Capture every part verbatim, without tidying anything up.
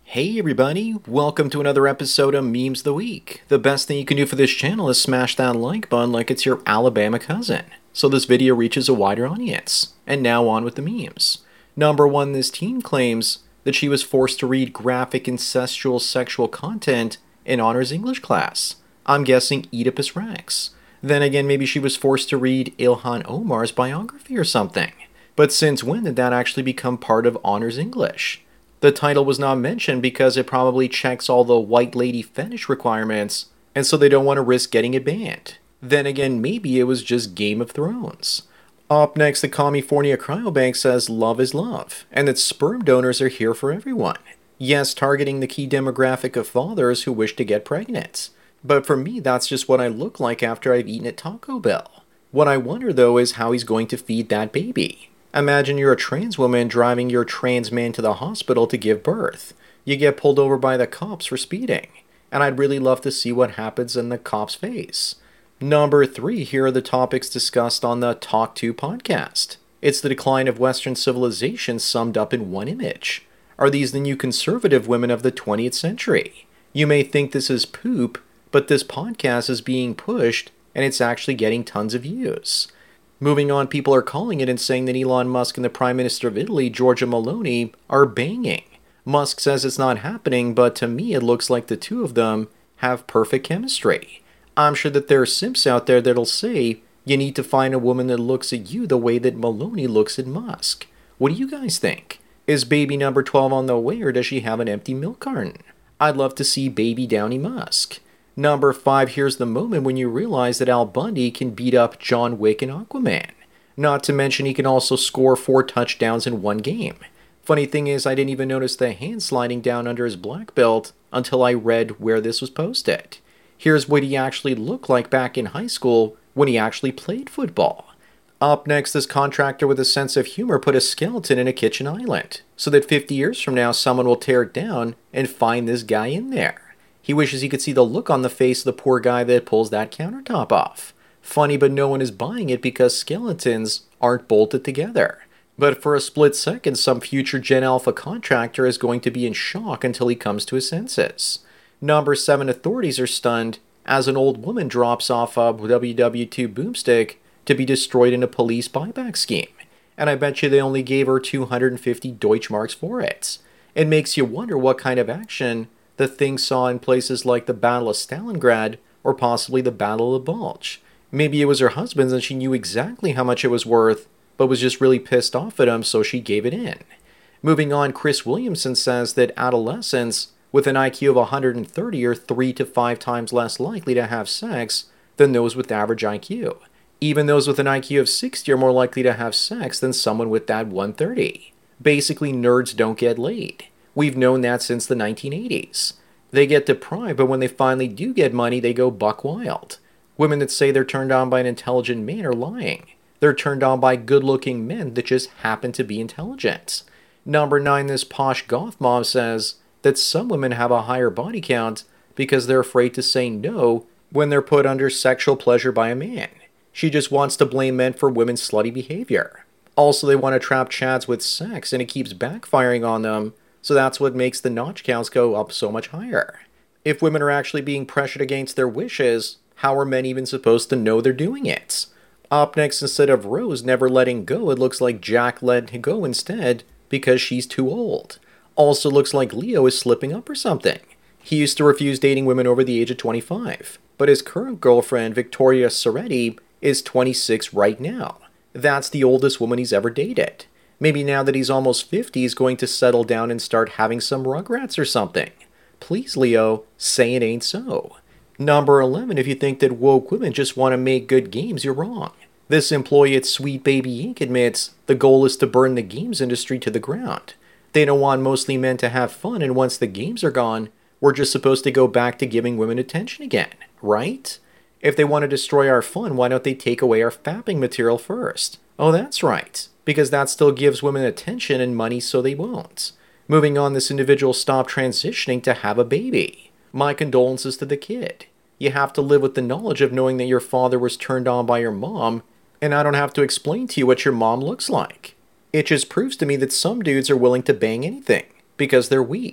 Hey everybody, welcome to another episode of Memes of the Week. The best thing you can do for this channel is smash that like button like it's your Alabama cousin, so this video reaches a wider audience. And now on with the memes. Number one, this teen claims that she was forced to read graphic incestual sexual content in honors English class. I'm guessing Oedipus Rex. Then again, maybe she was forced to read Ilhan Omar's biography or something. But since when did that actually become part of honors English? The title was not mentioned because it probably checks all the white lady fetish requirements, and so they don't want to risk getting it banned. Then again, maybe it was just Game of Thrones. Up next, the California Cryobank says love is love, and that sperm donors are here for everyone. Yes, targeting the key demographic of fathers who wish to get pregnant. But for me, that's just what I look like after I've eaten at Taco Bell. What I wonder though is how he's going to feed that baby. Imagine you're a trans woman driving your trans man to the hospital to give birth. You get pulled over by the cops for speeding. And I'd really love to see what happens in the cop's face. Number three, here are the topics discussed on the Talk To podcast. It's the decline of Western civilization summed up in one image. Are these the new conservative women of the twentieth century? You may think this is poop, but this podcast is being pushed and it's actually getting tons of views. Moving on, people are calling it and saying that Elon Musk and the Prime Minister of Italy, Giorgia Meloni, are banging. Musk says it's not happening, but to me it looks like the two of them have perfect chemistry. I'm sure that there are simps out there that'll say, you need to find a woman that looks at you the way that Meloni looks at Musk. What do you guys think? Is baby number twelve on the way, or does she have an empty milk carton? I'd love to see baby Downy Musk. Number five, here's the moment when you realize that Al Bundy can beat up John Wick and Aquaman. Not to mention he can also score four touchdowns in one game. Funny thing is, I didn't even notice the hand sliding down under his black belt until I read where this was posted. Here's what he actually looked like back in high school when he actually played football. Up next, this contractor with a sense of humor put a skeleton in a kitchen island, so that fifty years from now someone will tear it down and find this guy in there. He wishes he could see the look on the face of the poor guy that pulls that countertop off. Funny, but no one is buying it because skeletons aren't bolted together. But for a split second, some future Gen Alpha contractor is going to be in shock until he comes to his senses. Number seven, authorities are stunned as an old woman drops off a W W two boomstick to be destroyed in a police buyback scheme. And I bet you they only gave her two hundred fifty Deutschmarks for it. It makes you wonder what kind of action the thing saw in places like the Battle of Stalingrad or possibly the Battle of the Bulge. Maybe it was her husband's and she knew exactly how much it was worth, but was just really pissed off at him, so she gave it in. Moving on, Chris Williamson says that adolescents with an I Q of one hundred thirty are three to five times less likely to have sex than those with average I Q. Even those with an I Q of sixty are more likely to have sex than someone with that one hundred thirty. Basically, nerds don't get laid. We've known that since the nineteen eighties. They get deprived, but when they finally do get money, they go buck wild. Women that say they're turned on by an intelligent man are lying. They're turned on by good-looking men that just happen to be intelligent. Number nine, this posh goth mom says that some women have a higher body count because they're afraid to say no when they're put under sexual pleasure by a man. She just wants to blame men for women's slutty behavior. Also, they want to trap chads with sex, and it keeps backfiring on them. So that's what makes the notch counts go up so much higher. If women are actually being pressured against their wishes, how are men even supposed to know they're doing it? Up next, instead of Rose never letting go, it looks like Jack let go instead because she's too old. Also looks like Leo is slipping up or something. He used to refuse dating women over the age of twenty-five, but his current girlfriend, Victoria Soretti, is twenty-six right now. That's the oldest woman he's ever dated. Maybe now that he's almost fifty, he's going to settle down and start having some Rugrats or something. Please, Leo, say it ain't so. Number eleven, if you think that woke women just want to make good games, you're wrong. This employee at Sweet Baby Incorporated admits the goal is to burn the games industry to the ground. They don't want mostly men to have fun, and once the games are gone, we're just supposed to go back to giving women attention again, right? If they want to destroy our fun, why don't they take away our fapping material first? Oh, that's right. Because that still gives women attention and money, so they won't. Moving on, this individual stopped transitioning to have a baby. My condolences to the kid. You have to live with the knowledge of knowing that your father was turned on by your mom, and I don't have to explain to you what your mom looks like. It just proves to me that some dudes are willing to bang anything, because they're weak.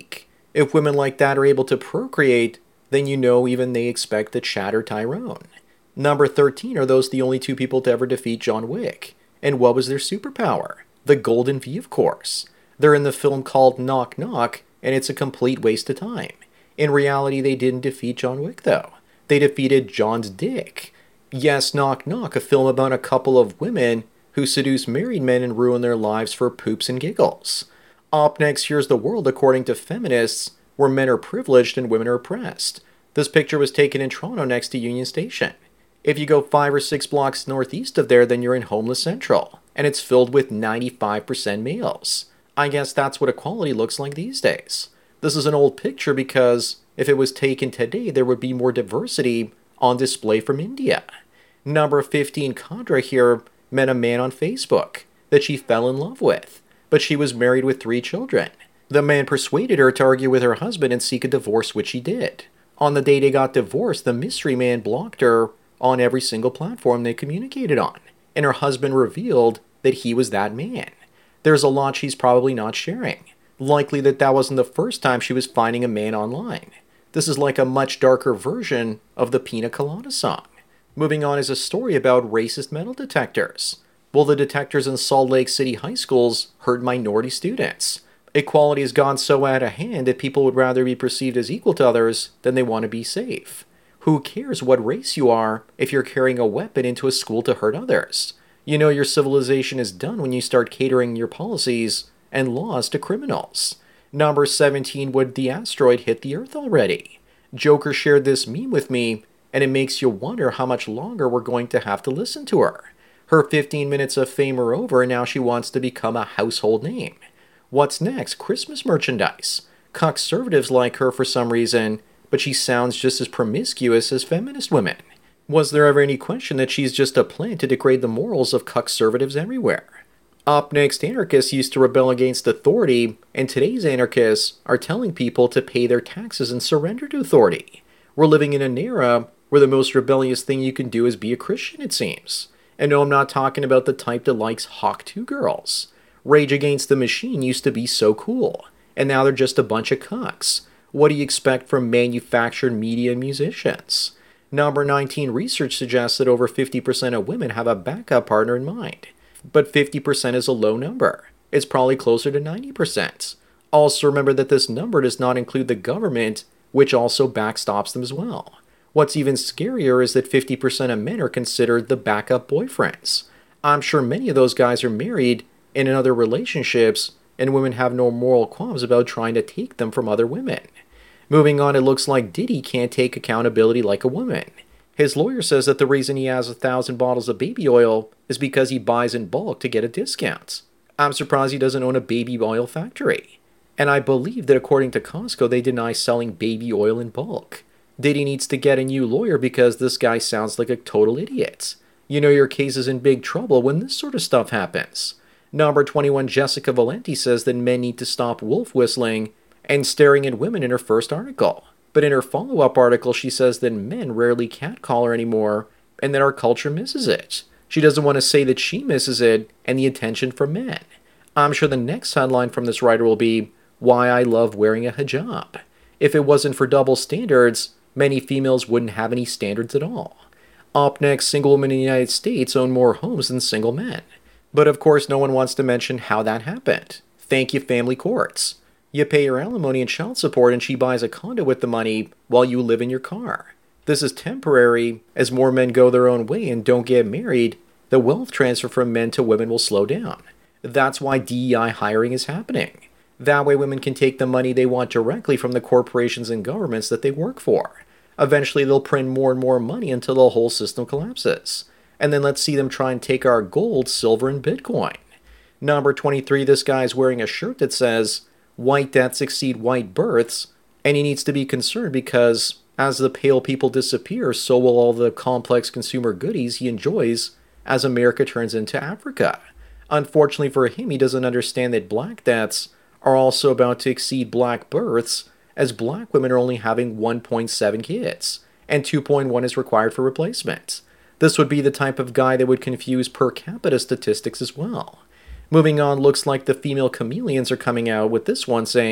If women like that are able to procreate, then you know even they expect to shatter Tyrone. Number thirteen, are those the only two people to ever defeat John Wick? And what was their superpower? The Golden V, of course. They're in the film called Knock Knock, and it's a complete waste of time. In reality, they didn't defeat John Wick, though. They defeated John's dick. Yes, Knock Knock, a film about a couple of women who seduce married men and ruin their lives for poops and giggles. Up next, here's the world according to feminists, where men are privileged and women are oppressed. This picture was taken in Toronto next to Union Station. If you go five or six blocks northeast of there, then you're in Homeless Central, and it's filled with ninety-five percent males. I guess that's what equality looks like these days. This is an old picture because if it was taken today, there would be more diversity on display from India. Number fifteen, Kadra here met a man on Facebook that she fell in love with, but she was married with three children. The man persuaded her to argue with her husband and seek a divorce, which she did. On the day they got divorced, the mystery man blocked her on every single platform they communicated on, and her husband revealed that he was that man. There's a lot she's probably not sharing. Likely that that wasn't the first time she was finding a man online. This is like a much darker version of the Pina Colada song. Moving on is a story about racist metal detectors. Well, the detectors in Salt Lake City high schools hurt minority students. Equality has gone so out of hand that people would rather be perceived as equal to others than they want to be safe. Who cares what race you are if you're carrying a weapon into a school to hurt others? You know your civilization is done when you start catering your policies and laws to criminals. Number seventeen, would the asteroid hit the Earth already? Joker shared this meme with me, and it makes you wonder how much longer we're going to have to listen to her. Her fifteen minutes of fame are over, and now she wants to become a household name. What's next? Christmas merchandise. Conservatives like her for some reason, but she sounds just as promiscuous as feminist women. Was there ever any question that she's just a plant to degrade the morals of conservatives everywhere? Up next, anarchists used to rebel against authority, and today's anarchists are telling people to pay their taxes and surrender to authority. We're living in an era where the most rebellious thing you can do is be a Christian, it seems. And no, I'm not talking about the type that likes Hawk two girls. Rage Against the Machine used to be so cool, and now they're just a bunch of cucks. What do you expect from manufactured media and musicians? Number nineteen, research suggests that over fifty percent of women have a backup partner in mind. But fifty percent is a low number. It's probably closer to ninety percent. Also remember that this number does not include the government, which also backstops them as well. What's even scarier is that fifty percent of men are considered the backup boyfriends. I'm sure many of those guys are married and in other relationships, and women have no moral qualms about trying to take them from other women. Moving on, it looks like Diddy can't take accountability like a woman. His lawyer says that the reason he has a thousand bottles of baby oil is because he buys in bulk to get a discount. I'm surprised he doesn't own a baby oil factory. And I believe that according to Costco, they deny selling baby oil in bulk. Diddy needs to get a new lawyer because this guy sounds like a total idiot. You know your case is in big trouble when this sort of stuff happens. Number twenty-one, Jessica Valenti says that men need to stop wolf whistling and staring at women in her first article. But in her follow-up article, she says that men rarely catcall her anymore and that our culture misses it. She doesn't want to say that she misses it and the attention from men. I'm sure the next headline from this writer will be, "Why I Love Wearing a Hijab." If it wasn't for double standards, many females wouldn't have any standards at all. Up next, single women in the United States own more homes than single men. But of course, no one wants to mention how that happened. Thank you, family courts. You pay your alimony and child support and she buys a condo with the money while you live in your car. This is temporary. As more men go their own way and don't get married, the wealth transfer from men to women will slow down. That's why D E I hiring is happening. That way women can take the money they want directly from the corporations and governments that they work for. Eventually they'll print more and more money until the whole system collapses. And then let's see them try and take our gold, silver, and Bitcoin. Number twenty-three, this guy's wearing a shirt that says, "White deaths exceed white births," and he needs to be concerned because as the pale people disappear, so will all the complex consumer goodies he enjoys as America turns into Africa. Unfortunately for him, he doesn't understand that black deaths are also about to exceed black births, as black women are only having one point seven kids, and two point one is required for replacement. This would be the type of guy that would confuse per capita statistics as well. Moving on, looks like the female chameleons are coming out with this one saying,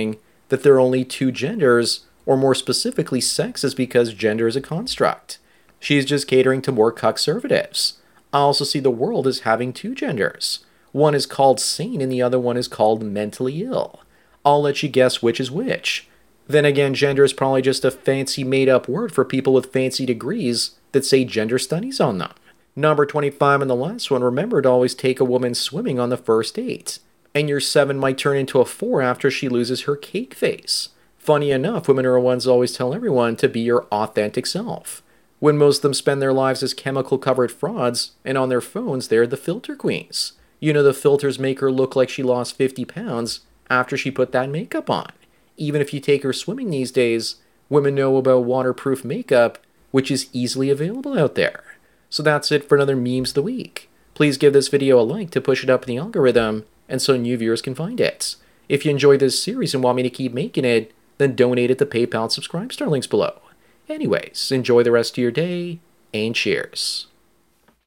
that there are only two genders, or more specifically sex, is because gender is a construct. She's just catering to more cuck-servatives. I also see the world as having two genders. One is called sane and the other one is called mentally ill. I'll let you guess which is which. Then again, gender is probably just a fancy made-up word for people with fancy degrees that say gender studies on them. Number twenty-five and the last one, remember to always take a woman swimming on the first date. And your seven might turn into a four after she loses her cake face. Funny enough, women are the ones who always tell everyone to be your authentic self, when most of them spend their lives as chemical-covered frauds, and on their phones they're the filter queens. You know, the filters make her look like she lost fifty pounds after she put that makeup on. Even if you take her swimming these days, women know about waterproof makeup, which is easily available out there. So that's it for another Memes of the Week. Please give this video a like to push it up in the algorithm, and so new viewers can find it. If you enjoyed this series and want me to keep making it, then donate at the PayPal and Subscribe Star links below. Anyways, enjoy the rest of your day, and cheers.